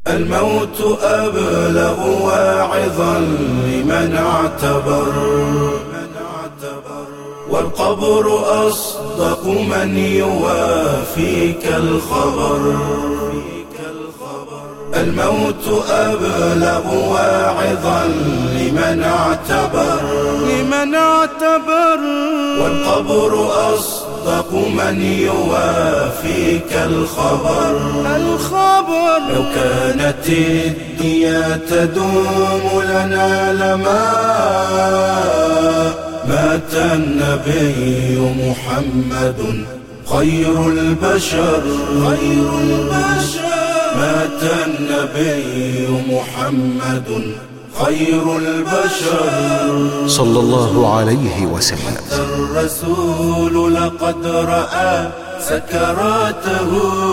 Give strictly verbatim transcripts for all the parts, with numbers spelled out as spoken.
الموت أبلغ واعظا لمن اعتبر، والقبر أصدق من يوافيك الخبر. الموت أبلغ واعظا لمن اعتبر، لمن اعتبر والقبر أصدق من يوافيك الخبر. الخبر لو كانت الدنيا تدوم لنا لما مات النبي محمد خير البشر. خير البشر مات النبي محمد خير البشر صلى الله عليه وسلم. حتى الرسول لقد رأى سكراته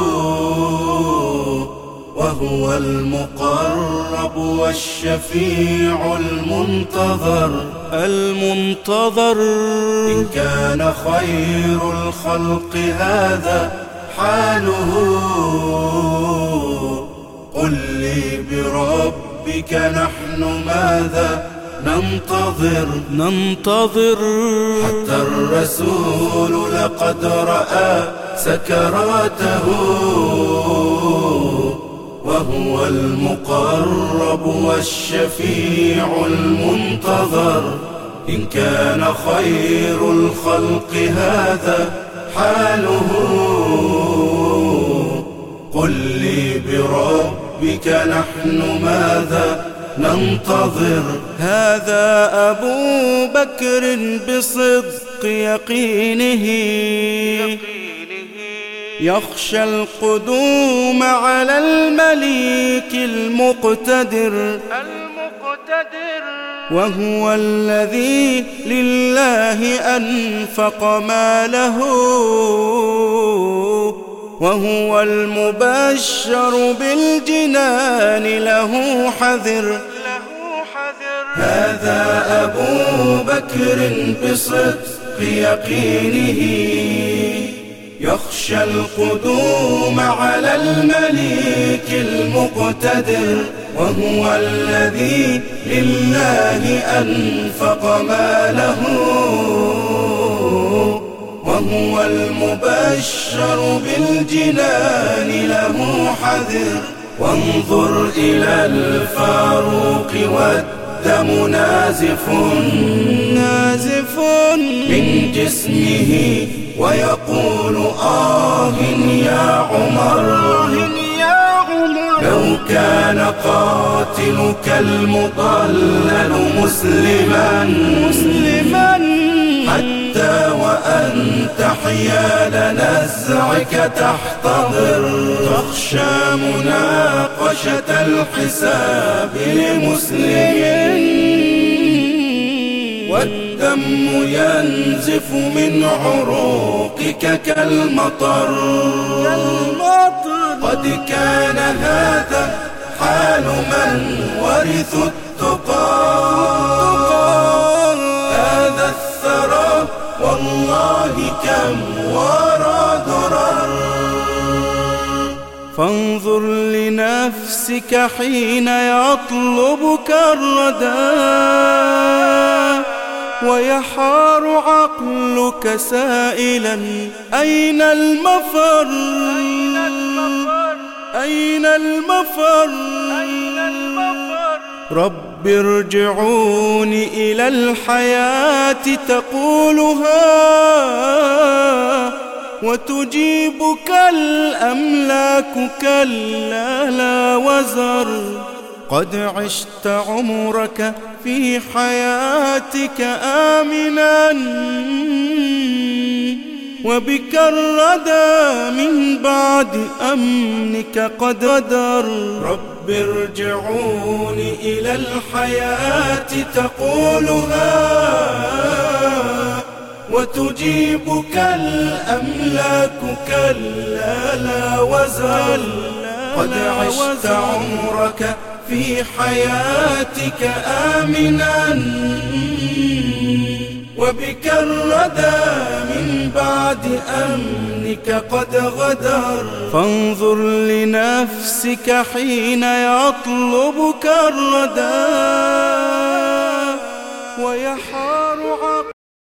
وهو المقرب والشفيع المنتظر. المنتظر إن كان خير الخلق هذا حاله، قل لي بربك نحن ماذا ننتظر. ننتظر حتى الرسول لقد رأى سكراته وهو المقرب والشفيع المنتظر. إن كان خير الخلق هذا حاله، قل لي بربك نحن ماذا ننتظر. هذا أبو بكر بصدق يقينه يخشى القدوم على المليك المقتدر. وهو الذي لله أنفق ماله، وهو المبشر بالجنان له حذر. هذا أبو بكر بصدق يقينه يخشى القدوم على المليك المقتدر. وهو الذي لله أنفق ماله، وهو المبشر بالجنان له حذر. وانظر إلى الفاروق والدم نازف نازف من جسمه ويقول آه يا عمر. لو كان قاتلك المضلل مسلما مسلما حتى وأنت حيال نزعك تحتضر، تخشى مناقشة الحساب لمسلم، والدم ينزف من عروقك كالمطر. قد كان هذا حال من ورثوا التقى، هذا الثرى والله كم ورى درر. فانظر لنفسك حين يطلبك الردى، ويحار عقلك سائلا أين المفر. أين المفر رب ارجعوني إلى الحياة تقولها، وتجيبك الأملاك كلا لا وزر. قد عشت عمرك في حياتك آمنا، وبك الردى من بعد أمنك قد غدر. رب ارجعوني إلى الحياة تقولها، وتجيبك الأملاك كلا لا وزر. قد عشت عمرك في حياتك آمنا، وبك الردى من بعد أمنك قد غدر. فانظر لنفسك حين يطلبك الردى ويحار عقلك